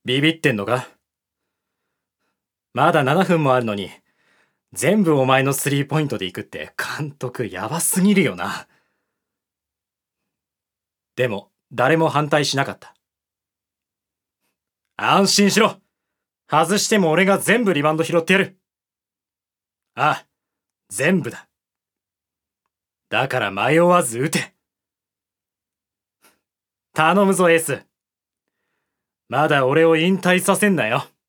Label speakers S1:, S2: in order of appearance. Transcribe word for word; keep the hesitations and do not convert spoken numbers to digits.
S1: ビビってんのか？まだななふんもあるのに、全部お前のスリーポイントで行くって監督やばすぎるよな。でも、誰も反対しなかった。安心しろ。外しても俺が全部リバウンド拾ってやる。ああ、全部だ。だから迷わず打て。頼むぞエース。まだ俺を引退させんなよ。